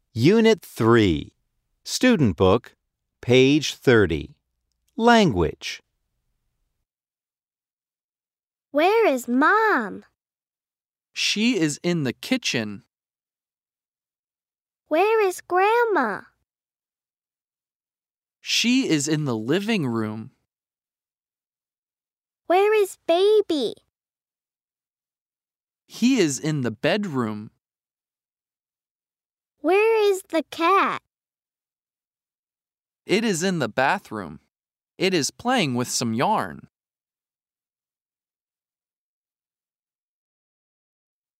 Unit 3, Student Book, page 30. Language. Where is Mom? She is in the kitchen. Where is Grandma? She is in the living room. Where is Baby? He is in the bedroom. Where is the cat? It is in the bathroom. It is playing with some yarn.